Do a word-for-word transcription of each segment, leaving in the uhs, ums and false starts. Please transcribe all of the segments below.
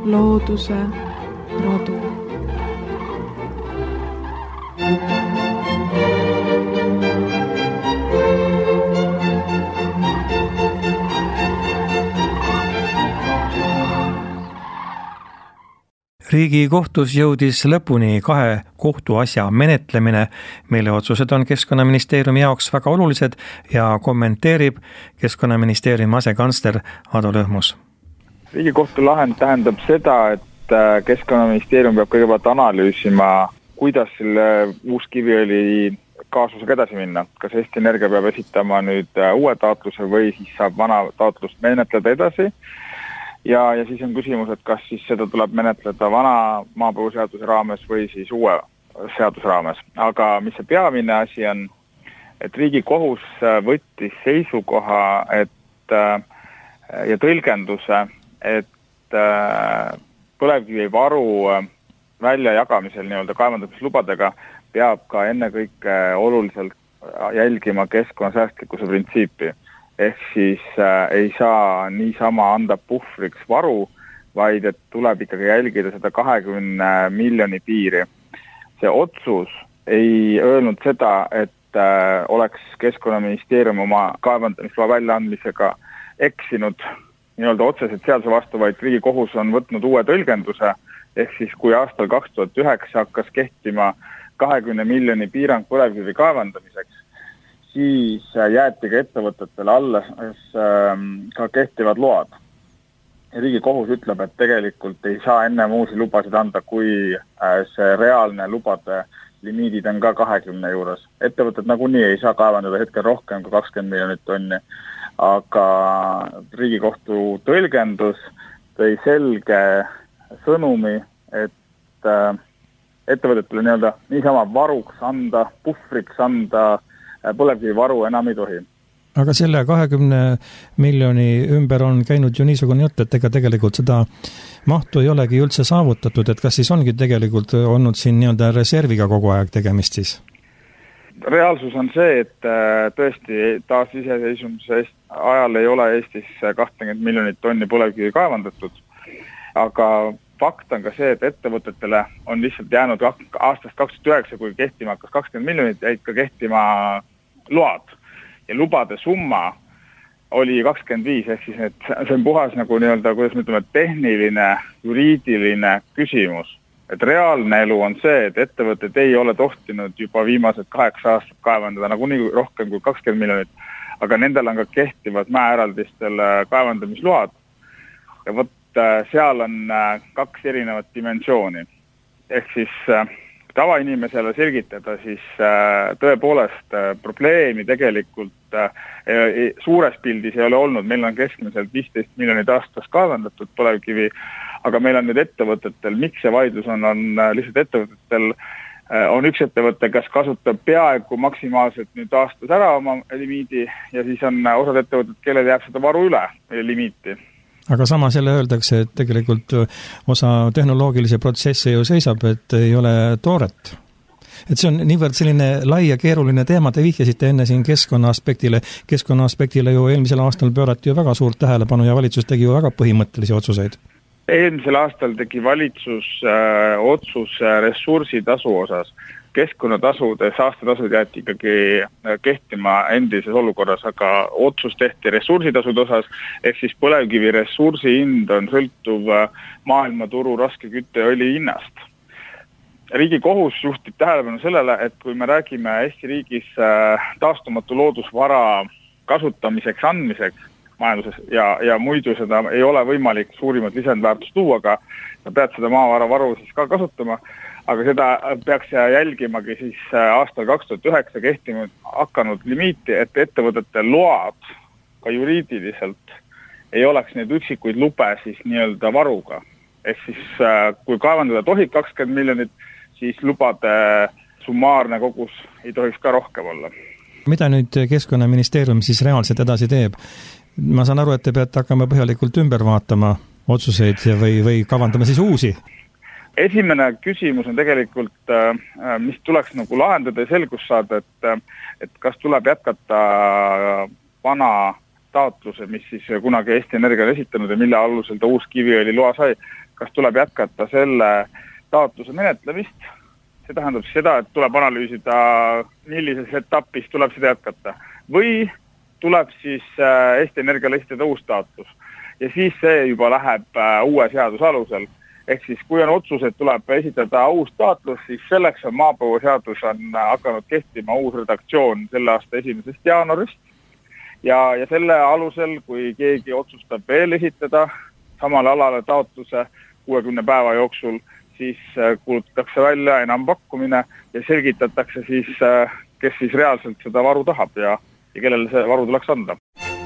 looduse rodu. Riigikohtus jõudis lõpuni kahe kohtuasja menetlemine, mille otsused on Keskkonnaministeeriumi jaoks väga olulised ja kommenteerib Keskkonnaministeeriumi asekantsler Ado Lõhmus. Riigikohtu lahend tähendab seda, et Keskkonnaministeerium peab kõigepealt analüüsima, kuidas selle uuskiviõli kaasusega edasi minna. Kas Eesti Energia peab esitama nüüd uue taotluse või siis saab vana taotlust menetleda edasi. Ja, ja siis on küsimus, et kas siis seda tuleb menetleda vana maapõuseaduse raames või siis uue seaduse raames. Aga mis see peamine asi on, et Riigikohus võttis seisukoha et, ja tõlgenduse, et põlevkivivaru väljajagamisel nii-öelda kaevandamislubadega peab ka ennekõike oluliselt jälgima keskkonnasäästlikkuse printsiipi. Ehk siis äh, ei saa niisama anda puhvriks varu, vaid et tuleb ikkagi jälgida seda kahekümne miljoni piiri. See otsus ei öelnud seda, et äh, oleks Keskkonnaministeerium oma kaevandamisloa väljaandmisega eksinud nii-öelda otseselt seaduse vastu, vaid Riigikohus on võtnud uue tõlgenduse, ehk siis kui aastal kaks tuhat üheksa hakkas kehtima kahekümne miljoni piirang põlevkivi kaevandamiseks, siis jäeti ka ettevõtetele alles ka kehtivad load. Riigikohus ütleb, et tegelikult ei saa enne uusi lubasid anda, kui see reaalne lubade limiidid on ka kahekümne juures. Ettevõtted nagunii ei saa kaevandada hetkel rohkem kui kakskümmend miljonit tonni, aga Riigikohtu tõlgendus tõi selge sõnumi, et ettevõtetele nii-öelda niisama varuks anda, puhvriks anda põlevkivivaru enam ei tohi. Aga selle kahekümne miljoni ümber on käinud ju niisugune jutt, et ega tegelikult seda mahtu ei olegi üldse saavutatud, et kas siis ongi tegelikult olnud siin nii-öelda reserviga kogu aeg tegemist siis? Reaalsus on see, et tõesti taas iseseisvumise ajal ei ole Eestis kakskümmend miljonit tonni põlevkivi kaevandatud, aga fakt on ka see, et ettevõtetele on lihtsalt jäänud aastast kaks tuhat üheksa, kui kehtima hakkas kakskümmend miljonit, jäid ka kehtima load. Ja lubade summa oli kakskümmend viis, ehk siis et see on puhas nagu nii-öelda, kuidas me ütleme, tehniline, juriidiline küsimus. Et reaalne elu on see, et ettevõtted ei ole tohtinud juba viimased kaheksa aastat kaevandada nagu nii rohkem kui kakskümmend miljonit, aga nendel on ka kehtivad mäeeraldistel kaevandamisload. Ja võt, seal on kaks erinevat dimensiooni. Ehk siis tavainimesele selgitada, siis tõepoolest probleemi tegelikult suures pildis ei ole olnud. Meil on keskmiselt viisteist miljonit aastas kaevandatud põlevkivi, aga meil on nüüd ettevõtetel, miks see vaidlus on, on lihtsalt ettevõtetel, on üks ettevõte, kes kasutab peaaegu maksimaalselt nüüd aastas ära oma limiidi ja siis on osad ettevõtted, kellel jääb seda varu üle limiiti. Aga sama selle öeldakse, et tegelikult osa tehnoloogilise protsessi ju seisab, et ei ole tooret. Et see on niivõrd selline lai ja keeruline teema, te vihjasite enne siin keskkonna aspektile. Keskkonna aspektile ju eelmisel aastal pöörati ju väga suurt tähelepanu ja valitsus tegi ju väga põhimõttelisi otsuseid. Eelmisel aastal tegi valitsus äh, otsus ressursitasu osas. Keskkonnatasude, saastetasud jäeti ikkagi kehtima endises olukorras, aga otsus tehti ressursitasude osas, ehk siis põlevkivi ressursi hind on sõltuv maailmaturu raske kütteõli hinnast. Riigikohus juhtib tähelepanu sellele, et kui me räägime Eesti riigis taastumatu loodusvara kasutamiseks, andmiseks majanduses ja, ja muidu seda ei ole võimalik suurimat lisandväärtust tuua, aga sa pead seda maavara varu siis ka kasutama. Aga seda peaks jälgimagi siis aastal kaks tuhat üheksa kehtinud hakanud limiiti, et ettevõtete load ka juriidiliselt ei oleks neid üksikuid lube siis nii-öelda varuga. Ehk siis kui kaevandada tohib kakskümmend miljonit, siis lubade summaarne kogus ei tohiks ka rohkem olla. Mida nüüd Keskkonnaministeerium siis reaalselt edasi teeb? Ma saan aru, et te peate hakkama põhjalikult ümber vaatama otsuseid või, või kavandama siis uusi. Esimene küsimus on tegelikult, mis tuleks nagu lahendada ja selgus saada, et, et kas tuleb jätkata vana taotluse, mis siis kunagi Eesti Energia on esitanud ja mille alusel ta uus kiviõli loa sai. kas tuleb jätkata selle taotluse menetlemist. See tähendab seda, et tuleb analüüsida, millises etapis tuleb seda jätkata. Või tuleb siis Eesti Energiale esitada uus taotlus. Ja siis see juba läheb uue seaduse alusel. Ehk siis, kui on otsus, et tuleb esitada uus taotlus, siis selleks on maapõueseadus on hakanud kehtima uus redaktsioon selle aasta esimesest jaanuarist. Ja, ja selle alusel, kui keegi otsustab veel esitada samale alale taotluse kuuekümne päeva jooksul, siis kuulutatakse välja enampakkumine ja selgitatakse siis, kes siis reaalselt seda varu tahab ja, ja kellele see varu tuleks anda.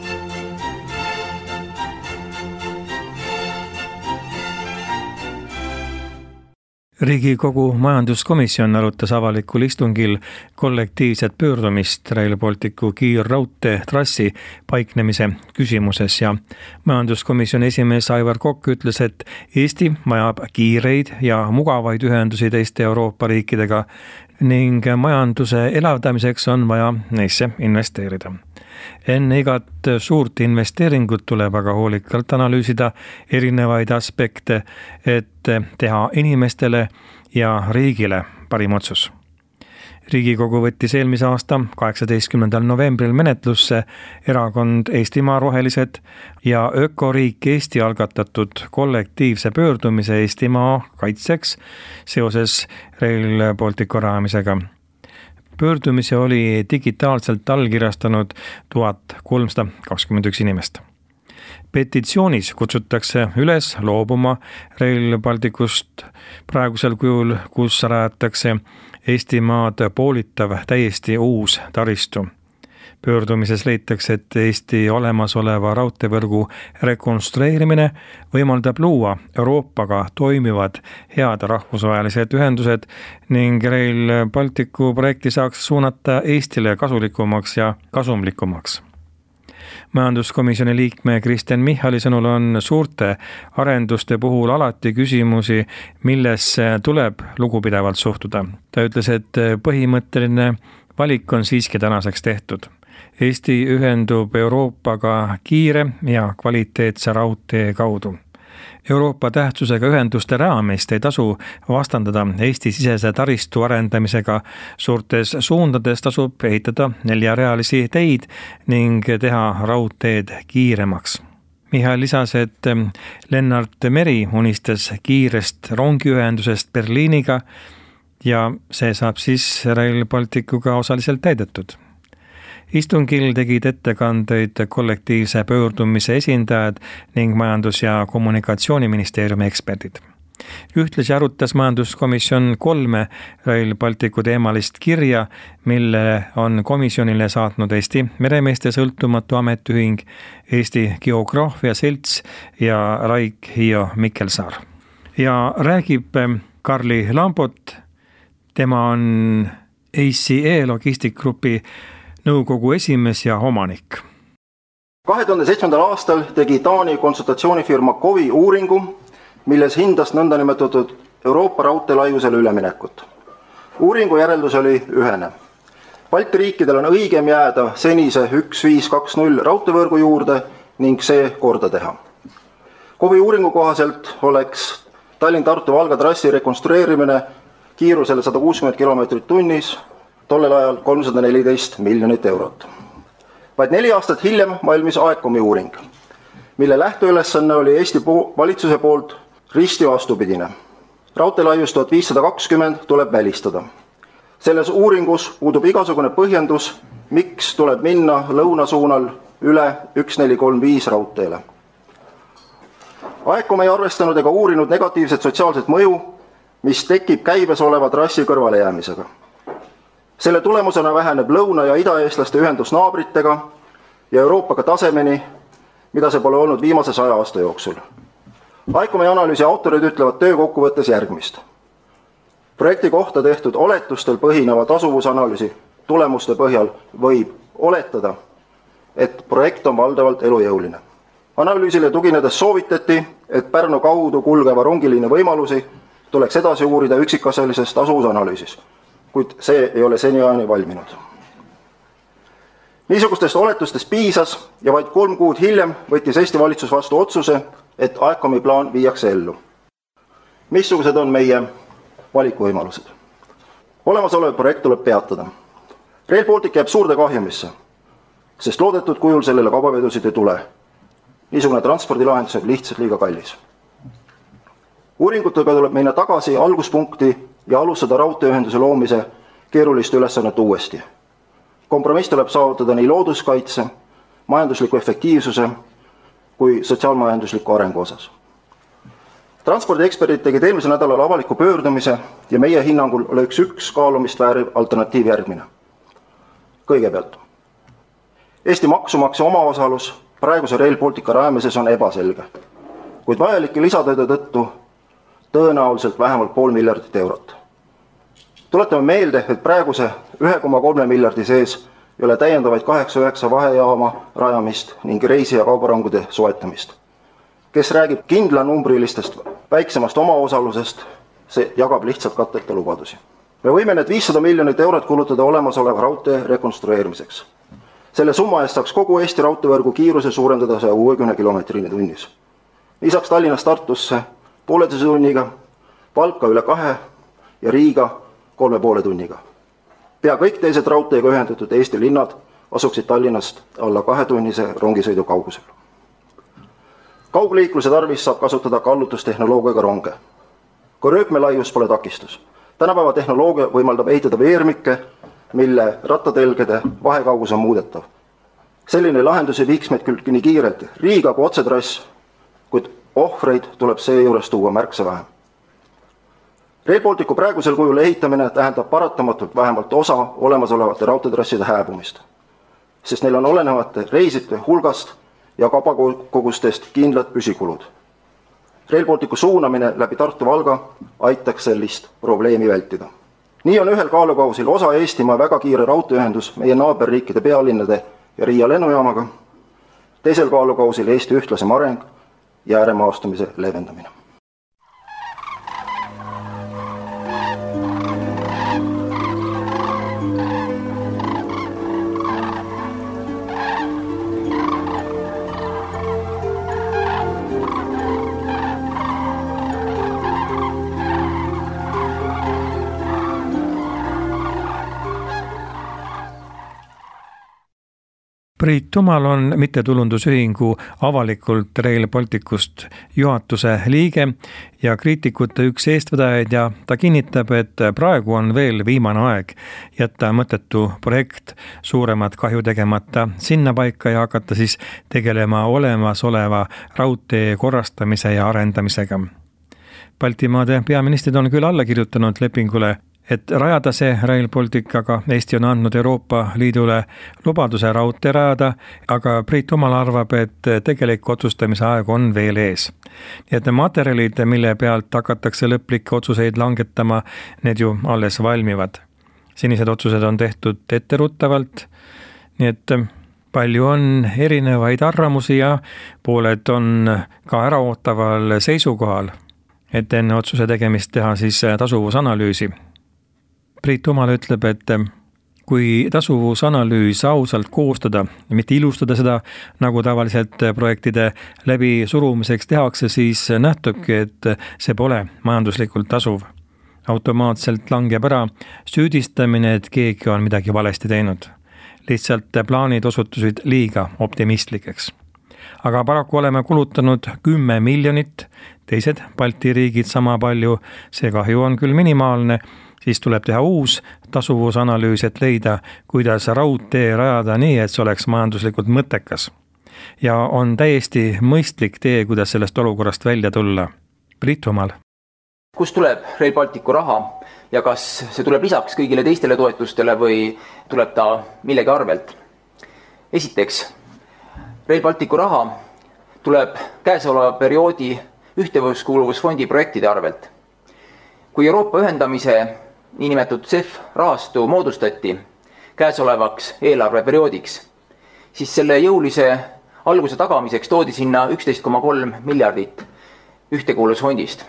Riigikogu majanduskomisjon arutas avalikul istungil kollektiivset pöördumist Rail Balticu kiirraudtee trassi paiknemise küsimuses ja majanduskomisjoni esimees Aivar Kokk ütles, et Eesti vajab kiireid ja mugavaid ühendusi teiste Euroopa riikidega ning majanduse elavdamiseks on vaja neisse investeerida. Enne igat suurt investeeringut tuleb aga hoolikalt analüüsida erinevaid aspekte, et teha inimestele ja riigile parim otsus. Riigikogu võttis eelmise aasta kaheksateistkümnendal novembril menetlusse erakond Eestimaa Rohelised ja Ökoriik Eesti algatatud kollektiivse pöördumise Eestimaa kaitseks seoses Rail Balticu rajamisega. Pöördumise oli digitaalselt allkirjastanud tuhat kolmsada kakskümmend üks inimest. Petitsioonis kutsutakse üles loobuma Rail Balticust praegusel kujul, kus rajatakse Eestimaad poolitav täiesti uus taristu. Pöördumises leitakse, et Eesti olemasoleva raudteevõrgu rekonstrueerimine võimaldab luua Euroopaga toimivad head rahvusvahelised ühendused ning Rail Balticu projekti saaks suunata Eestile kasulikumaks ja kasumlikumaks. Majanduskomisjoni liikme Kristen Michali sõnul on suurte arenduste puhul alati küsimusi, millesse tuleb lugupidavalt suhtuda. Ta ütles, et põhimõtteline valik on siiski tänaseks tehtud. Eesti ühendub Euroopaga kiire ja kvaliteetse raudtee kaudu. Euroopa tähtsusega ühenduste raamist ei tasu vastandada Eesti sisese taristu arendamisega. Suurtes suundades tasub ehitada neljarealisi teid ning teha raudteed kiiremaks. Michal lisas, et Lennart Meri unistas kiirest rongiühendusest Berliiniga ja see saab siis Rail Balticuga osaliselt täidetud. Istungil tegid ettekandeid kollektiivse pöördumise esindajad ning Majandus- ja Kommunikatsiooniministeeriumi eksperdid. Ühtlasi arutas majanduskomisjon kolme Rail Balticu teemalist kirja, mille on komisjonile saatnud Eesti Meremeeste sõltumatu ametiühing, Eesti Geograafia Selts ja Raik Hiio Mikkelsaar. Ja räägib Karli Lambot, tema on A C E Logistic Grupi nõukogu esimees ja omanik. kahe tuhande seitsmendal aastal tegi Taani konsultatsioonifirma Kovi uuringu, milles hindas nõndanimetatud Euroopa raudteelaiusele üleminekut. Uuringu järeldus oli ühene. Balti riikidel on õigem jääda senise üks viis kaks null raudteevõrgu juurde ning see korda teha. Kovi uuringu kohaselt oleks Tallinn-Tartu-Valga trassi rekonstrueerimine kiirusele sada kuuskümmend kilomeetrit tunnis tollel ajal kolmsada neliteist miljonit eurot. Vaid neli aastat hiljem valmis Aekomi uuring, mille lähteülesanne oli Eesti valitsuse poolt risti vastupidine. Raudteelaius tuhat viissada kakskümmend tuleb välistada. Selles uuringus puudub igasugune põhjendus, miks tuleb minna lõunasuunal üle üks neli kolm viis raudteele. Aekom ei arvestanud ega uurinud negatiivset sotsiaalset mõju, mis tekib käibes oleva trassi kõrvale jäämisega. Selle tulemusena väheneb lõuna- ja idaeestlaste ühendus naabritega ja Euroopaga tasemeni, mida see pole olnud viimase saja aasta jooksul. Aekomi analüüsi autorid ütlevad töö kokkuvõttes järgmist. Projekti kohta tehtud oletustel põhineva tasuvusanalüüsi tulemuste põhjal võib oletada, et projekt on valdavalt elujõuline. Analüüsile tuginedes soovitati, et Pärnu kaudu kulgeva rongiliine võimalusi tuleks edasi uurida üksikasjalises tasuvusanalüüsis, kuid see ei ole seniajani valminud. Niisugustest oletustest piisas ja vaid kolm kuud hiljem võttis Eesti valitsus vastu otsuse, et Aekomi plaan viiakse ellu. Missugused on meie valikuvõimalused? Olemasolev projekt tuleb peatada. Rail Baltic jääb suurde kahjumisse, sest loodetud kujul sellele kaubavedusid ei tule. Niisugune transpordilahendus on lihtsalt liiga kallis. Uuringutega tuleb minna tagasi alguspunkti ja alustada raudteeühenduse loomise keerulist ülesannet uuesti. Kompromiss tuleb saavutada nii looduskaitse, majandusliku efektiivsuse kui sotsiaalmajandusliku arengu osas. Transpordieksperdid tegid eelmisel nädalal avaliku pöördumise ja meie hinnangul oleks üks kaalumist vääriv alternatiiv järgmine. Kõigepealt. Eesti maksumaksja omaosalus praeguse Rail Baltica rajamises on ebaselge, kuid vajalike lisatööde tõttu tõenäoliselt vähemalt pool miljardit eurot. Tuletame meelde, et praeguse ühe koma kolme miljardi sees ei ole täiendavaid kaheksa üheksa vahejaama rajamist ning reisi- ja kaubarangude soetamist. Kes räägib kindlanumbrilistest väiksemast omaosalusest, see jagab lihtsalt katteta lubadusi. Me võime need viissada miljonit eurot kulutada olemasoleva raudtee rekonstrueerimiseks. Selle summa eest saaks kogu Eesti raudteevõrgu kiiruse suurendada saja kuuekümne kilomeetrini tunnis. Lisaks Tallinnast Tartusse pooleteise tunniga, Valka üle kahe ja Riiga kolme poole tunniga. Pea kõik teised raudteega ühendatud Eesti linnad asuksid Tallinnast alla kahe tunnise rongisõidu kaugusel. Kaugliikluse tarvis saab kasutada kallutustehnoloogiaga ronge. Kui rööpmelaius pole takistus. Tänapäeva tehnoloogia võimaldab ehitada veermikke, mille rattatelgede vahekaugus on muudetav. Selline lahendus ei viiks meid küll nii kiirelt Riiga kui otsetrass, kuid ohvreid tuleb seejuures tuua märksa vähem. Rail Balticu praegusel kujul ehitamine tähendab paratamatult vähemalt osa olemasolevate raudteetrasside hääbumist, sest neil on olenevate reisite hulgast ja kaubakogustest kindlad püsikulud. Rail Balticu suunamine läbi Tartu-Valga aitaks sellist probleemi vältida. Nii on ühel kaalukausil osa Eestimaa väga kiire raudteeühendus meie naaberriikide pealinnade ja Riia lennujaamaga, teisel kaalukausil Eesti ühtlasem areng ja ääremaastumise leevendamine. Priit Tumal on mittetulundusühingu avalikult Rail Balticust juhatuse liige ja kriitikute üks eestvedajaid ja ta kinnitab, et praegu on veel viimane aeg jätta mõttetu projekt suuremat kahju tegemata sinna paika ja hakata siis tegelema olemasoleva raudtee korrastamise ja arendamisega. Baltimaade peaministrid on küll alla kirjutanud lepingule, et rajada see Rail Baltic, aga Eesti on andnud Euroopa Liidule lubaduse raudtee rajada, aga Priit Tumal arvab, et tegelik otsustamise aeg on veel ees. Nii et materjalid, mille pealt hakatakse lõplikke otsuseid langetama, need ju alles valmivad. Senised otsused on tehtud etteruttavalt, nii et palju on erinevaid arvamusi ja pooled on ka äraootaval seisukohal, et enne otsuse tegemist teha siis tasuvusanalüüsi. Priit Tumal ütleb, et kui tasuvusanalüüs ausalt koostada, mitte ilustada seda, nagu tavaliselt projektide läbi surumiseks tehakse, siis nähtubki, et see pole majanduslikult tasuv. Automaatselt langeb ära süüdistamine, et keegi on midagi valesti teinud. Lihtsalt plaanid osutusid liiga optimistlikeks. Aga paraku oleme kulutanud kümme miljonit, teised Balti riigid sama palju, see kahju on küll minimaalne, siis tuleb teha uus tasuvusanalüüs, et leida, kuidas raudtee rajada nii, et see oleks majanduslikult mõttekas. Ja on täiesti mõistlik tee, kuidas sellest olukorrast välja tulla. Priit Tumal. Kust tuleb Rail Balticu raha ja kas see tuleb lisaks kõigile teistele toetustele või tuleb ta millegi arvelt? Esiteks, Rail Balticu raha tuleb käesoleva perioodi ühtevuskuuluvusfondi projektide arvelt. Kui Euroopa ühendamise niinimetatud C E F rahastu moodustati käesolevaks eelarveperioodiks, siis selle jõulise alguse tagamiseks toodi sinna üksteist koma kolm miljardit ühtekuuluvusfondist.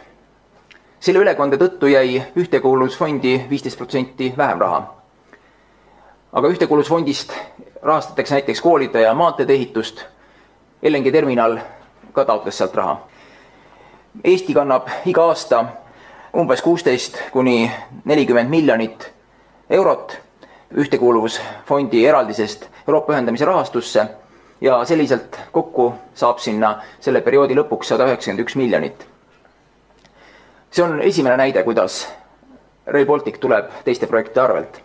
Selle ülekande tõttu jäi ühtekuuluvusfondi viisteist protsenti vähem raha. Aga ühtekuuluvusfondist rahastatakse näiteks koolide ja maanteede ehitust, L N G terminal ka taotles sealt raha. Eesti kannab iga aasta umbes kuusteist kuni nelikümmend miljonit eurot ühtekuuluvusfondi eraldisest Euroopa ühendamise rahastusse ja selliselt kokku saab sinna selle perioodi lõpuks sada üheksakümmend üks miljonit. See on esimene näide, kuidas Rail Baltic tuleb teiste projektide arvelt.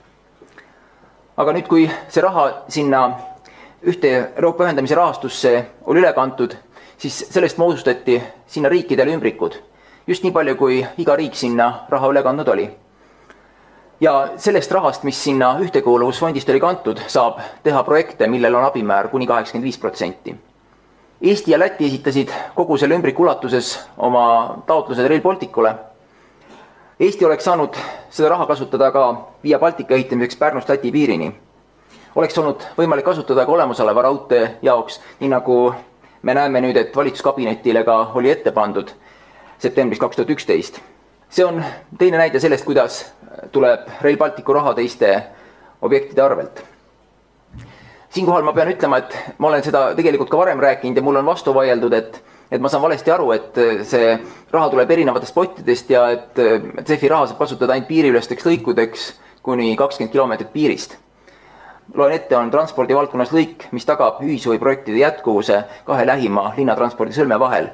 Aga nüüd, kui see raha sinna ühte Euroopa ühendamise rahastusse oli üle kantud, siis sellest moodustati sinna riikidele ümbrikud. Just nii palju, kui iga riik sinna raha üle kandnud oli. Ja sellest rahast, mis sinna ühtekuuluvusfondist oli kantud, saab teha projekte, millel on abimäär kuni kaheksakümmend viis protsenti. Eesti ja Läti esitasid kogu selle ümbriku ulatuses oma taotlused Rail Balticule. Eesti oleks saanud seda raha kasutada ka Via Baltica ehitamiseks Pärnust Läti piirini. Oleks olnud võimalik kasutada ka olemasoleva raudtee jaoks, nii nagu me näeme nüüd, et valitsuskabinetile ka oli ette pandud septembris kaks tuhat üksteist. See on teine näide sellest, kuidas tuleb Rail Balticu raha teiste objektide arvelt. Siinkohal ma pean ütlema, et ma olen seda tegelikult ka varem rääkinud ja mul on vastu vaieldud, et, et ma saan valesti aru, et see raha tuleb erinevatest pottidest ja et C E F-i raha saab kasutada ainult piiriülesteks lõikudeks kuni kakskümmend kilomeetrit piirist. Loen ette, on transpordi valdkonnas lõik, mis tagab ühishuviprojektide jätkuvuse kahe lähima linnatranspordi sõlme vahel.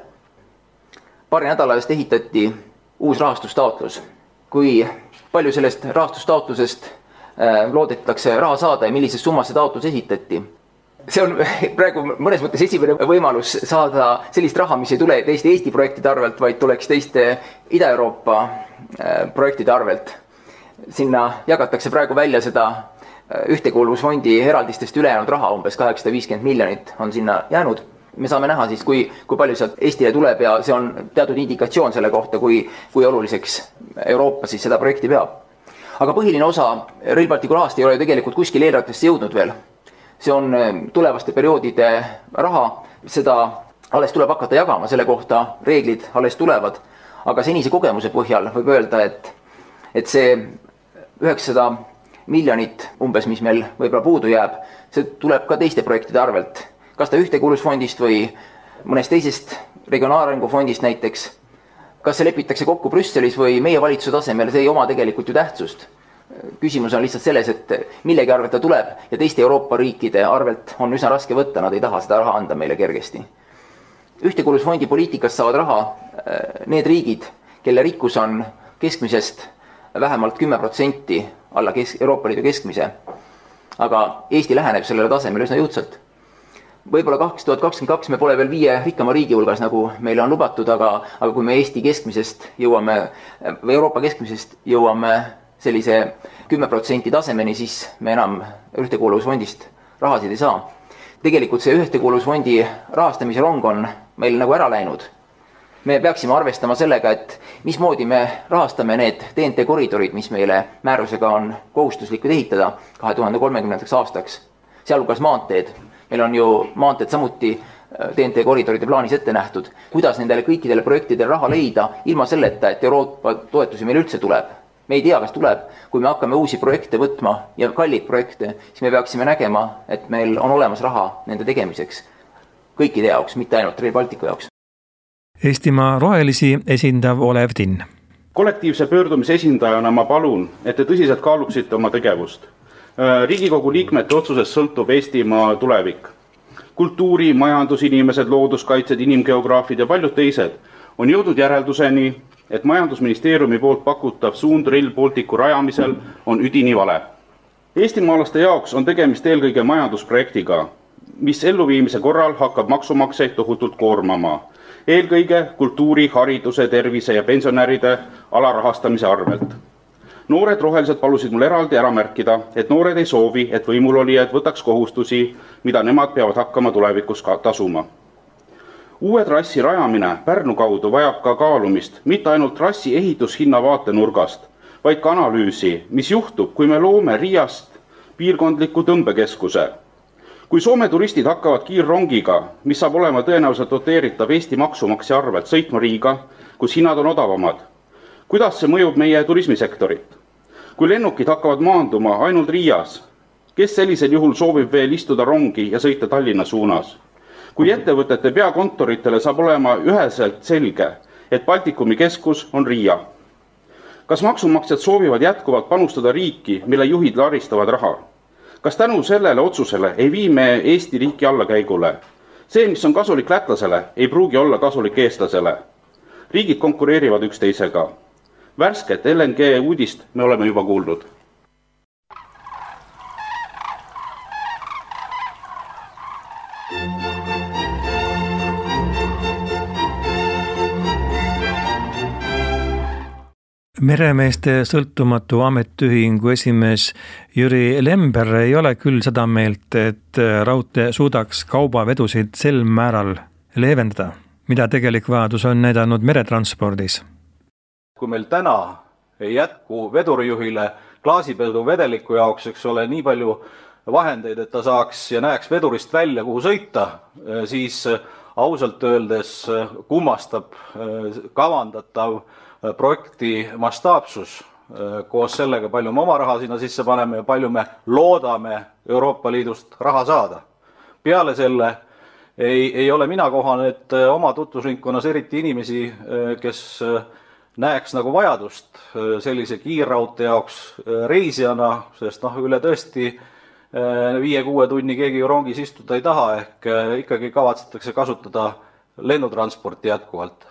Paari nädalast ehitati uus rahastustaotlus. Kui palju sellest rahastustaotlusest loodetakse raha saada ja millises summas see taotlus esitati? See on praegu mõnes mõttes esimene võimalus saada sellist raha, mis ei tule teiste Eesti projektide arvelt, vaid tuleks teiste Ida-Euroopa projektide arvelt. Sinna jagatakse praegu välja seda ühtekuuluvusfondi eraldistest ülejäänud raha, umbes kaheksasada viiskümmend miljonit on sinna jäänud. Me saame näha siis, kui, kui palju sealt Eestile tuleb ja see on teatud indikatsioon selle kohta, kui, kui oluliseks Euroopa siis seda projekti peab. Aga põhiline osa Rail Balticu rahast ei ole ju tegelikult kuskil eelarvetesse jõudnud veel. See on tulevaste perioodide raha, seda alles tuleb hakata jagama, selle kohta reeglid alles tulevad. Aga senise kogemuse põhjal võib öelda, et, et see üheksasada miljonit umbes, mis meil võib-olla puudu jääb, see tuleb ka teiste projektide arvelt. Kas ta ühtekuuluvusfondist või mõnest teisest regionaalarengu-fondist näiteks. Kas see lepitakse kokku Brüsselis või meie valitsuse tasemel, see ei oma tegelikult ju tähtsust. Küsimus on lihtsalt selles, et millegi arvelt ta tuleb ja teiste Euroopa riikide arvelt on üsna raske võtta, nad ei taha seda raha anda meile kergesti. Ühtekuuluvusfondi poliitikast saavad raha need riigid, kelle rikkus on keskmisest vähemalt kümme protsenti alla Euroopa Liidu keskmise. Aga Eesti läheneb sellele tasemele üsna jõudsalt. Võib-olla kaks tuhat kakskümmend kaks me pole veel viie rikkama riigi hulgas, nagu meile on lubatud, aga, aga kui me Eesti keskmisest jõuame, või Euroopa keskmisest jõuame sellise kümme protsenti tasemeni, siis me enam ühtekuuluvusfondist rahasid ei saa. Tegelikult see ühtekuuluvusfondi rahastamise rong on meil nagu ära läinud. Me peaksime arvestama sellega, et mismoodi me rahastame need T N T koridorid, mis meile määrusega on kohustuslikud ehitada kahe tuhande kolmekümnendaks aastaks, sealhulgas maanteed. Meil on ju maanteed samuti T N T koridoride plaanis ette nähtud. Kuidas nendele kõikidele projektidele raha leida ilma selleta, et Euroopa toetusi meil üldse tuleb? Me ei tea, kas tuleb. Kui me hakkame uusi projekte võtma ja kallid projekte, siis me peaksime nägema, et meil on olemas raha nende tegemiseks. Kõikide jaoks, mitte ainult Rail Balticu jaoks. Eestimaa rohelisi esindav Olev Tinn. Kollektiivse pöördumise esindajana ma palun, et te tõsiselt kaaluksite oma tegevust. Riigikogu liikmete otsusest sõltub Eestimaa tulevik. Kultuuri, majandusinimesed, looduskaitsed, inimgeograafid ja paljud teised on jõudnud järelduseni, et majandusministeeriumi poolt pakutav suund Rail Balticu rajamisel on üdini vale. Eestimaalaste jaoks on tegemist eelkõige majandusprojektiga, mis elluviimise korral hakkab maksumaksjaid tohutult koormama. Eelkõige kultuuri, hariduse, tervise ja pensionäride alarahastamise arvelt. Noored rohelised palusid mul eraldi ära märkida, et noored ei soovi, et võimulolijad võtaks kohustusi, mida nemad peavad hakkama tulevikus tasuma. Uue trassi rajamine Pärnu kaudu vajab ka kaalumist, mitte ainult trassi ehitushinna vaatenurgast, vaid ka analüüsi, mis juhtub, kui me loome Riiast piirkondliku tõmbekeskuse. Kui Soome turistid hakkavad kiirrongiga, mis saab olema tõenäoliselt doteeritav Eesti maksumaksja arvelt sõitma Riiga, kus hinnad on odavamad, kuidas see mõjub meie turismisektorit? Kui lennukid hakkavad maanduma ainult Riias, kes sellisel juhul soovib veel istuda rongi ja sõita Tallinna suunas? Kui ettevõtete peakontoritele saab olema üheselt selge, et Baltikumi keskus on Riia. Kas maksumaksjad soovivad jätkuvalt panustada riiki, mille juhid laristavad raha? Kas tänu sellele otsusele ei vii me Eesti riiki allakäigule? See, mis on kasulik lätlasele, ei pruugi olla kasulik eestlasele. Riigid konkureerivad üksteisega. Värsket L N G uudist me oleme juba kuulnud. Meremeeste sõltumatu ametiühingu esimees Jüri Lember ei ole küll seda meelt, et raudtee suudaks kaubavedusid sel määral leevendada, mida tegelik vajadus on näidanud meretranspordis. Kui meil täna ei jätku vedurijuhile klaasipedu vedeliku jaoks, eks ole, nii palju vahendeid, et ta saaks ja näeks vedurist välja, kuhu sõita, siis ausalt öeldes kummastab kavandatav projekti mastaapsus koos sellega, palju me oma raha sinna sisse paneme ja palju me loodame Euroopa Liidust raha saada. Peale selle ei, ei ole mina kohane, et oma tutvusringkonnas eriti inimesi, kes näeks nagu vajadust sellise kiirraudtee jaoks reisijana, sest noh, üle tõesti viie-kuue tunni keegi rongis istuda ei taha, ehk ikkagi kavatsetakse kasutada lennutransporti jätkuvalt.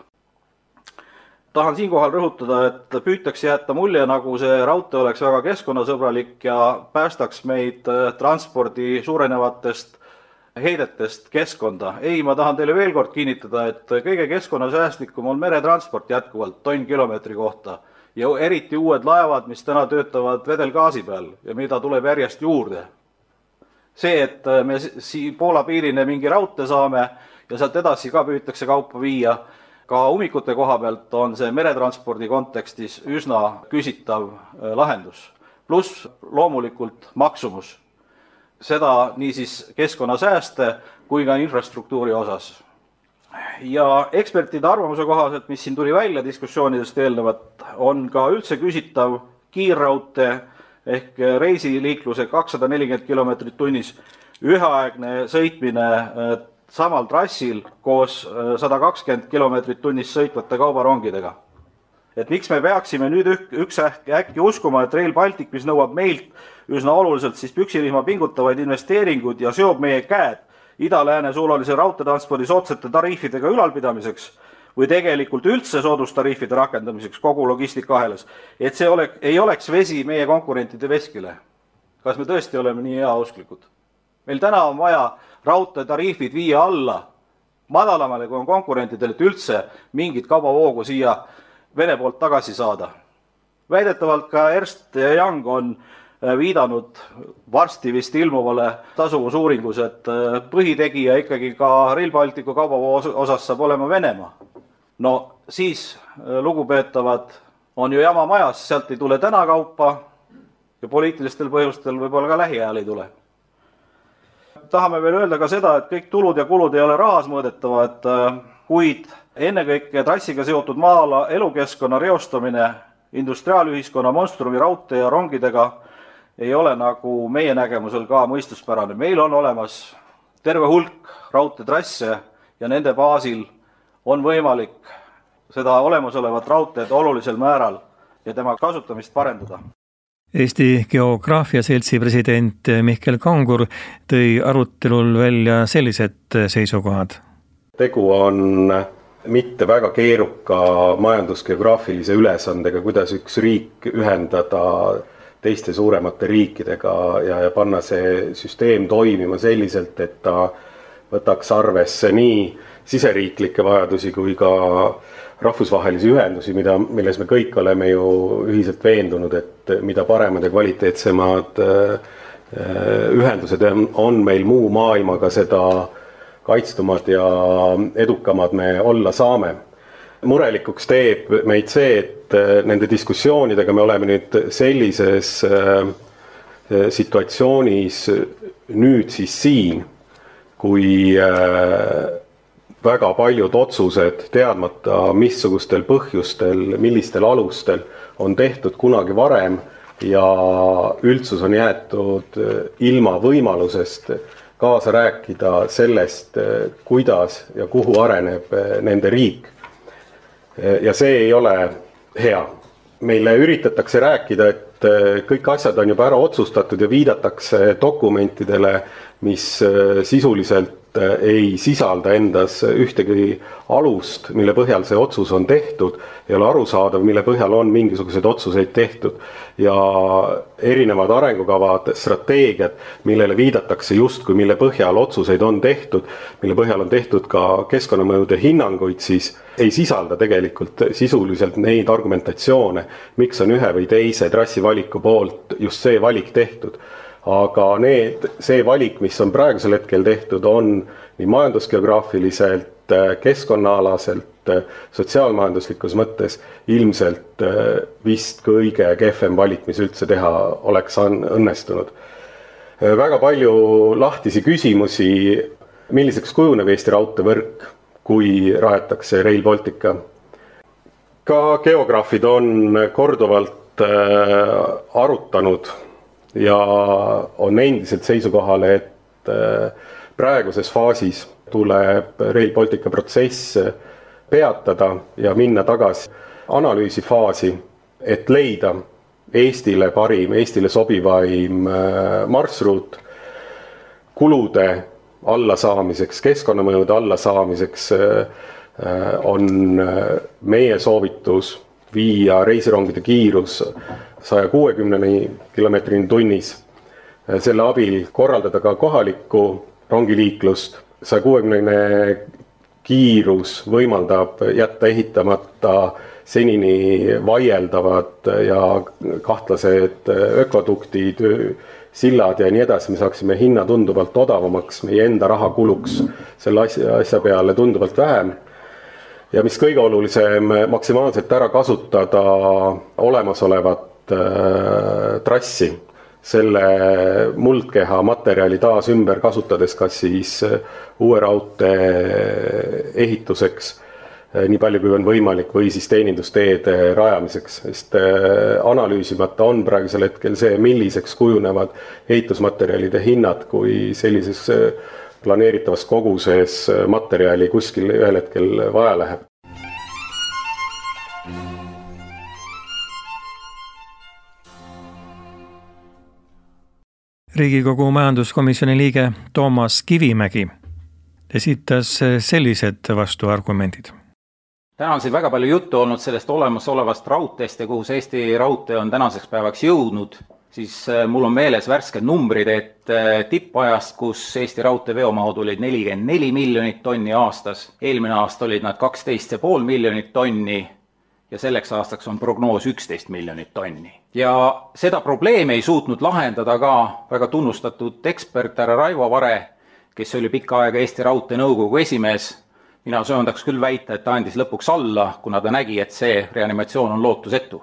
Tahan siinkohal rõhutada, et püütakse jätta mulje, nagu see raudtee oleks väga keskkonnasõbralik ja päästaks meid transpordi suurenevatest heidetest keskkonda. Ei, ma tahan teile veel kord kinnitada, et kõige keskkonnasäästlikum on meretransport jätkuvalt tonn kilomeetri kohta ja eriti uued laevad, mis täna töötavad vedelgaasi peal ja mida tuleb järjest juurde. See, et me siin Poola piirine mingi raudtee saame ja sealt edasi ka püütakse kaupa viia, ka ummikute koha pealt on see meretranspordi kontekstis üsna küsitav lahendus. Plus loomulikult maksumus. Seda nii siis keskkonnasääste kui ka infrastruktuuri osas. Ja ekspertide arvamuse kohaselt, mis siin tuli välja diskussioonidest eelnevat, on ka üldse küsitav kiirraudtee ehk reisiliikluse kakssada nelikümmend kilomeetrit tunnis üheaegne sõitmine samal trassil koos sada kakskümmend kilomeetrit tunnis sõitvate kaubarongidega. Et miks me peaksime nüüd üks äkki uskuma, et Rail Baltic, mis nõuab meilt üsna oluliselt siis püksirihma pingutavaid investeeringud ja seob meie käed ida-lääne suulalise raudteetranspordi soodsate tariifidega ülalpidamiseks või tegelikult üldse soodustariifide rakendamiseks kogu logistikahelas, et see ole, ei oleks vesi meie konkurentide veskile. Kas me tõesti oleme nii heausklikud? Meil täna on vaja raudteetariifid viia alla madalamale kui on konkurentidel, et üldse mingit kaubavoogu siia Vene poolt tagasi saada. Väidetavalt ka Ernst ja Young on viidanud varsti vist ilmuvale tasuvusuuringus, et põhitegija ikkagi ka Rail Balticu kaubavoo osas saab olema Venemaa. No siis, lugupeetavad, on ju jama majas, sealt ei tule täna kaupa ja poliitilistel põhjustel võib-olla ka lähiajal ei tule. Tahame veel öelda ka seda, et kõik tulud ja kulud ei ole rahas mõõdetavad, kuid ennekõike trassiga seotud maala elukeskkonna reostamine industriaalühiskonna monstrumi raudtee ja rongidega ei ole nagu meie nägemusel ka mõistuspärane. Meil on olemas terve hulk raudteetrasse ja nende baasil on võimalik seda olemasolevat raudteed olulisel määral ja tema kasutamist parendada. Eesti Geograafia Seltsi president Mihkel Kangur tõi arutelul välja sellised seisukohad. Tegu on mitte väga keeruka majandusgeograafilise ülesandega, kuidas üks riik ühendada teiste suuremate riikidega ja, ja panna see süsteem toimima selliselt, et ta võtaks arvesse nii siseriiklikke vajadusi kui ka rahvusvahelisi ühendusi, mida, milles me kõik oleme ju ühiselt veendunud, et mida paremad ja kvaliteetsemad ühendused on meil muu maailmaga, seda kaitstumad ja edukamad me olla saame. Murelikuks teeb meid see, et nende diskussioonidega me oleme nüüd sellises situatsioonis nüüd siis siin, kui väga paljud otsused teadmata missugustel põhjustel, millistel alustel on tehtud kunagi varem ja üldsus on jäetud ilma võimalusest kaasa rääkida sellest, kuidas ja kuhu areneb nende riik. Ja see ei ole hea. meile üritatakse rääkida, et kõik asjad on juba ära otsustatud ja viidatakse dokumentidele, mis sisuliselt ei sisalda endas ühtegi alust, mille põhjal see otsus on tehtud, ei ole arusaadav, mille põhjal on mingisuguseid otsuseid tehtud ja erinevad arengukavad, strateegiad, millele viidatakse justkui, mille põhjal otsuseid on tehtud, mille põhjal on tehtud ka keskkonnamõjude hinnanguid, siis ei sisalda tegelikult sisuliselt neid argumentatsioone, miks on ühe või teise trassivaliku poolt just see valik tehtud. Aga need, see valik, mis on praegusel hetkel tehtud, on nii majandusgeograafiliselt, keskkonnaalaselt, sotsiaalmajanduslikus mõttes ilmselt vist kõige kehvem valik, mis üldse teha oleks õnnestunud. Väga palju lahtisi küsimusi, milliseks kujuneb Eesti raudteevõrk, kui rajatakse Rail Baltica. Ka geograafid on korduvalt arutanud ja on endiselt seisukohal, et praeguses faasis tuleb Rail Baltica protsess peatada ja minna tagasi analüüsifaasi, et leida Eestile parim, Eestile sobivaim marsruut kulude allasaamiseks, keskkonnamõjude allasaamiseks on meie soovitus viia reisirongide kiirus saja kuuekümne kilomeetrini tunnis. Selle abil korraldada ka kohalikku rongiliiklust. saja kuuekümne kiirus võimaldab jätta ehitamata senini vaieldavad ja kahtlased ökoduktid, sillad ja nii edasi, me saaksime hinna tunduvalt odavamaks, meie enda raha kuluks selle asja, asja peale tunduvalt vähem. Ja mis kõige olulisem, maksimaalselt ära kasutada olemasolevat äh, trassi, selle muldkeha materjali taas ümber kasutades, kas siis uue raudtee ehituseks, nii palju kui on võimalik, või siis teenindusteede rajamiseks, sest analüüsimata on praegusel hetkel see, milliseks kujunevad ehitusmaterjalide hinnad, kui sellises planeeritavas koguses materjali kuskil ühel hetkel vaja läheb. Riigikogu majanduskomisjoni liige Toomas Kivimägi esitas sellised vastuargumendid. Täna on siin väga palju juttu olnud sellest olemasolevast raudteest ja kuhu see Eesti raudtee on tänaseks päevaks jõudnud, siis mul on meeles värsked numbrid, et tippajast, kus Eesti raudtee veomahud olid nelikümmend neli miljonit tonni aastas, eelmine aasta olid nad kaksteist ja pool miljonit tonni ja selleks aastaks on prognoos üksteist miljonit tonni. Ja seda probleemi ei suutnud lahendada ka väga tunnustatud ekspert härra Raivo Vare, kes oli pikka aega Eesti raudtee nõukogu esimees. Mina sööndaks küll väita, et ta andis lõpuks alla, kuna ta nägi, et see reanimatsioon on lootusetu.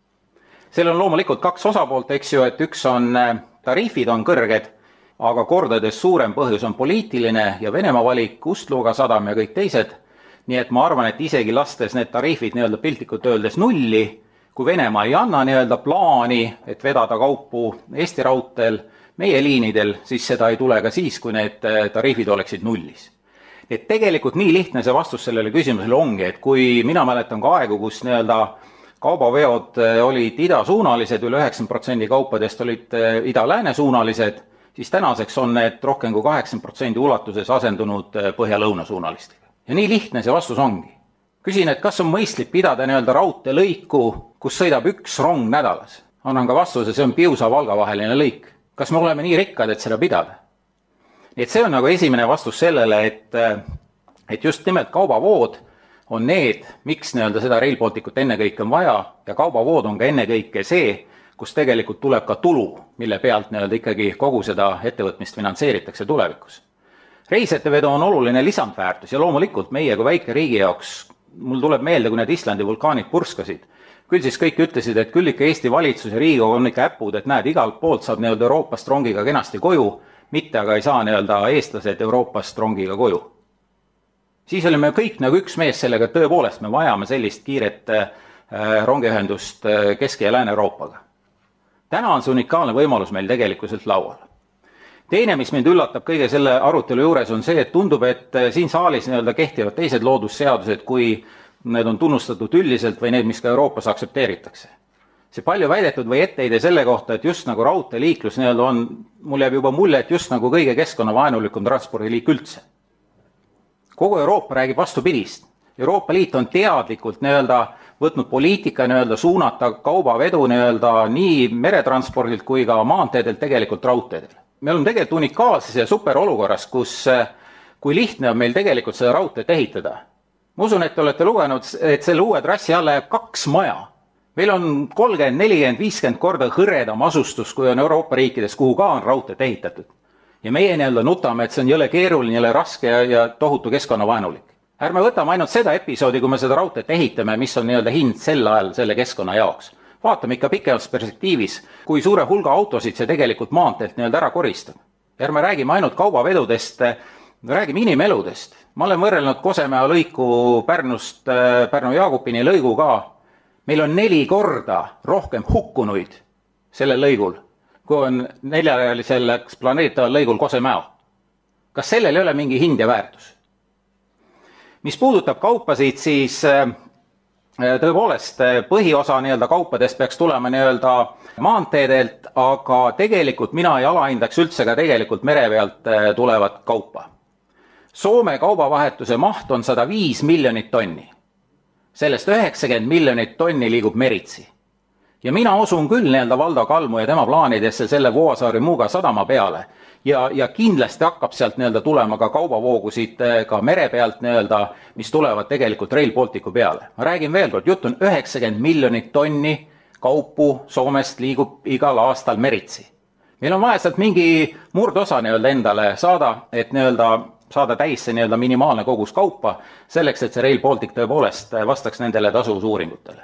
Seal on loomulikult kaks osapoolt, eks ju, et üks on tariifid on kõrged, aga kordades suurem põhjus on poliitiline ja Venemaa valik, Ust-Luga sadam ja kõik teised. Nii et ma arvan, et isegi lastes need tariifid nii-öelda piltlikult öeldes nulli, kui Venemaa ei anna nii-öelda plaani, et vedada kaupu Eesti raudteel, meie liinidel, siis seda ei tule ka siis, kui need tariifid oleksid nullis. Et tegelikult nii lihtne see vastus sellele küsimusele ongi, et kui mina mäletan ka aegu, kus nii-öelda kaubaveod olid idasuunalised, üle üheksakümmend protsenti kaupadest olid ida-lääne suunalised, siis tänaseks on need rohkem kui kaheksakümmend protsenti ulatuses asendunud põhja-lõuna suunalistega. Ja nii lihtne see vastus ongi. Küsin, et kas on mõistlik pidada nii-öelda raudteelõiku, kus sõidab üks rong nädalas? Annan ka vastuse, see on Piusa-Valga vaheline lõik. Kas me oleme nii rikkad, et seda pidada? Et see on nagu esimene vastus sellele, et, et just nimelt kaubavood on need, miks nii-öelda seda Rail Balticut ennekõike on vaja ja kaubavood on ka ennekõike see, kus tegelikult tuleb ka tulu, mille pealt nii-öelda ikkagi kogu seda ettevõtmist finantseeritakse tulevikus. Reisijatevedu on oluline lisandväärtus ja loomulikult meie kui väike riigi jaoks, mul tuleb meelde, kui need Islandi vulkaanid purskasid, küll siis kõik ütlesid, et küll ikka Eesti valitsus ja Riigikogu on ikka äpud, et näed, igalt poolt saab nii-öelda Euroopast rongiga kenasti koju, mitte aga ei saa nii-öelda eestlased Euroopast rongiga koju. Siis olime kõik nagu üks mees sellega, et tõepoolest me vajame sellist kiiret rongiühendust Kesk- ja Lääne-Euroopaga. Täna on see unikaalne võimalus meil tegelikkuselt laual. Teine, mis mind üllatab kõige selle arutelu juures, on see, et tundub, et siin saalis nii-öelda kehtivad teised loodusseadused, kui need on tunnustatud üldiselt või need, mis ka Euroopas aksepteeritakse. see palju väidetud või etteide selle kohta, et just nagu raudteeliiklus nii-öelda on, mul jääb juba mulje, et just nagu kõige keskkonnavaenulikum transpordiliik üldse. Kogu Euroopa räägib vastupidist. Euroopa Liit on teadlikult nii-öelda võtnud poliitika nii-öelda suunata kaubavedu nii-öelda nii meretranspordilt kui ka maanteedelt tegelikult raudteedel. Me oleme tegelikult unikaalses ja super olukorras, kus kui lihtne on meil tegelikult seda raudteed ehitada. Ma usun, et te olete lugenud, et selle uue trassi alla jääb kaks maja. Meil on kolmkümmend, nelikümmend, viiskümmend korda hõredam asustus, kui on Euroopa riikides, kuhu ka on raudteed ehitatud. Ja meie nii-öelda nutame, et see on jõle keeruline, jõle raske ja, ja tohutu keskkonnavaenulik. Ärme võtame ainult seda episoodi, kui me seda raudteed ehitame, mis on nii-öelda hind sel ajal selle keskkonna jaoks. Vaatame ikka pikemas perspektiivis, kui suure hulga autosid see tegelikult maanteelt nii-öelda ära koristab. Ja ärme räägime ainult kaubavedudest, räägime inimeludest. Ma olen võrrelnud Kosemäe lõiku Pärnust, Pärnu Jaagupini lõigu ka. Meil on neli korda rohkem hukkunuid sellel lõigul, kui on neljarealisel planeeritaval lõigul Kosemäe. Kas sellel ei ole mingi hind ja väärtus? Mis puudutab kaupasid, siis tõepoolest põhiosa nii-öelda kaupadest peaks tulema nii-öelda maanteedelt, aga tegelikult mina ei alahindaks üldse ka tegelikult mere pealt tulevat kaupa. Soome kaubavahetuse maht on sada viis miljonit tonni. Sellest üheksakümmend miljonit tonni liigub meritsi. Ja mina usun küll nii-öelda Valdo Kalmu ja tema plaanidesse selle Vuosaari Muuga sadama peale. Ja, ja kindlasti hakkab sealt nii-öelda tulema ka kaubavoogusid ka mere pealt nii-öelda, mis tulevad tegelikult Rail Balticu peale. Ma räägin veel kord, jutt on üheksakümmend miljonit tonni kaupu Soomest liigub igal aastal meritsi. Meil on vaja sealt mingi murdosa nii-öelda endale saada, et nii-öelda saada täis see nii-öelda minimaalne kogus kaupa, selleks, et see Rail Baltic tõepoolest vastaks nendele tasuvusuuringutele.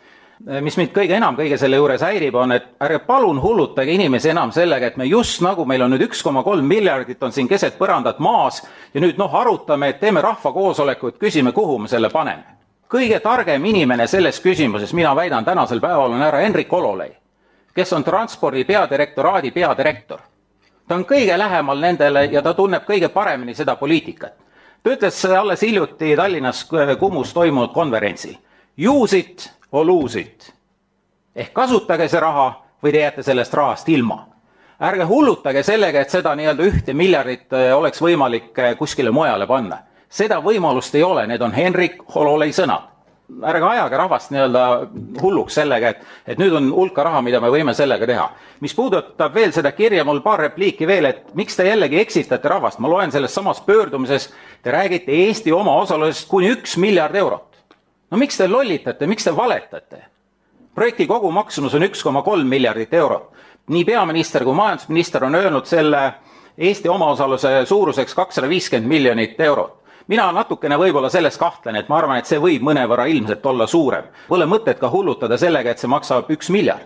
Mis mind kõige enam kõige selle juures häirib on, et ärge palun hullutage inimesi enam sellega, et me just nagu meil on nüüd üks koma kolm miljardit on siin keset põrandat maas ja nüüd noh arutame, et teeme rahvakoosolekut, küsime, kuhu me selle paneme. Kõige targem inimene selles küsimuses, mina väidan tänasel päeval, on härra Henrik Ololei, kes on transpordi peadirektoraadi peadirektor. Ta on kõige lähemal nendele ja ta tunneb kõige paremini seda poliitikat. Ta ütles alles hiljuti Tallinnas Kumus toimunud konverentsi. Use it or lose it. Ehk kasutage see raha või te jääte sellest rahast ilma. Ärge hullutage sellega, et seda nii-öelda ühte miljardit oleks võimalik kuskile mujale panna. Seda võimalust ei ole, need on Henrik Ololei sõnad. Ärge ajage rahvast nii-öelda hulluks sellega, et, et nüüd on hulka raha, mida me võime sellega teha. Mis puudutab veel seda kirja, mul paar repliiki veel, et miks te jällegi eksitate rahvast? Ma loen selles samas pöördumises, te räägite Eesti oma osalusest kuni üks miljard eurot. No miks te lollitate, miks te valetate? Projekti kogu maksumus on üks koma kolm miljardit eurot. Nii peaminister kui majandusminister on öelnud selle Eesti omaosaluse suuruseks kakssada viiskümmend miljonit eurot. Mina natukene võib-olla selles kahtlen, et ma arvan, et see võib mõnevõrra ilmselt olla suurem. Pole mõtet ka hullutada sellega, et see maksab üks miljard.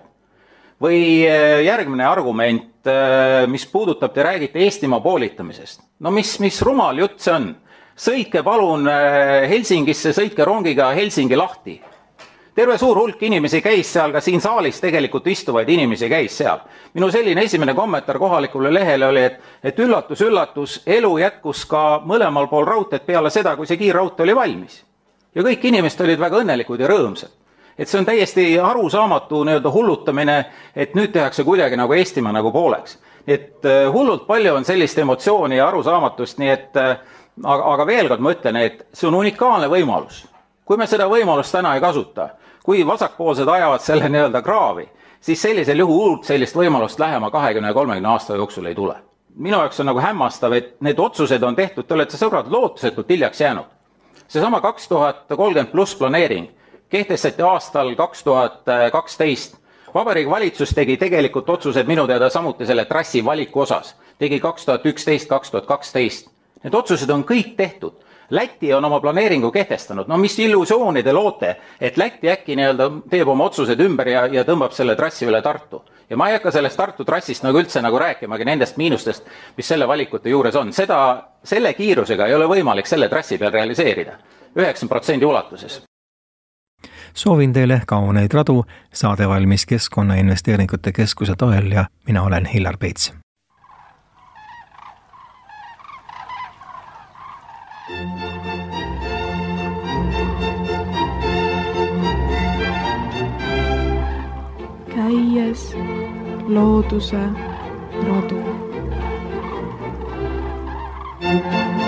Või järgmine argument, mis puudutab, te räägite Eestimaa poolitamisest. No mis, mis rumal jutt see on? Sõitke palun Helsingisse, sõitke rongiga Helsingi lahti. Terve suur hulk inimesi käis seal, ka siin saalis tegelikult istuvaid inimesi käis seal. Minu selline esimene kommentaar kohalikule lehele oli, et, et üllatus, üllatus, elu jätkus ka mõlemal pool raudteed peale seda, kui see kiirraudtee oli valmis. Ja kõik inimesed olid väga õnnelikud ja rõõmsad. Et see on täiesti arusaamatu nii-öelda hullutamine, et nüüd tehakse kuidagi nagu Eestimaa nagu pooleks. Et hullult palju on sellist emotsiooni ja arusaamatust, nii et, aga, aga veel kord ma ütlen, et see on unikaalne võimalus. Kui me seda võimalust täna ei kasuta, kui vasakpoolsed ajavad selle nii-öelda kraavi, siis sellisel juhul sellist võimalust lähema kahekümne kolmekümne aasta jooksul ei tule. Minu jaoks on nagu hämmastav, et need otsused on tehtud, te olete sõbrad lootusetult hiljaks jäänud. Seesama kaks tuhat kolmkümmend pluss planeering kehtestati aastal kaks tuhat kaksteist. Vabariigi valitsus tegi tegelikult otsused minu teada samuti selle trassi valiku osas. Tegi kaks tuhat üksteist, kaks tuhat kaksteist. Need otsused on kõik tehtud. Läti on oma planeeringu kehtestanud. No mis illusiooni te loote, et Läti äkki nii-öelda teeb oma otsused ümber ja, ja tõmbab selle trassi üle Tartu. Ja ma ei hakka sellest Tartu trassist nagu üldse nagu rääkimagi nendest miinustest, mis selle valikute juures on. Seda, selle kiirusega ei ole võimalik selle trassi peal realiseerida. üheksakümmend protsenti ulatuses. Soovin teile kauneid radu, saade valmis Keskkonnainvesteeringute Keskuse toel ja mina olen Hillar Peits. täies looduse rodu.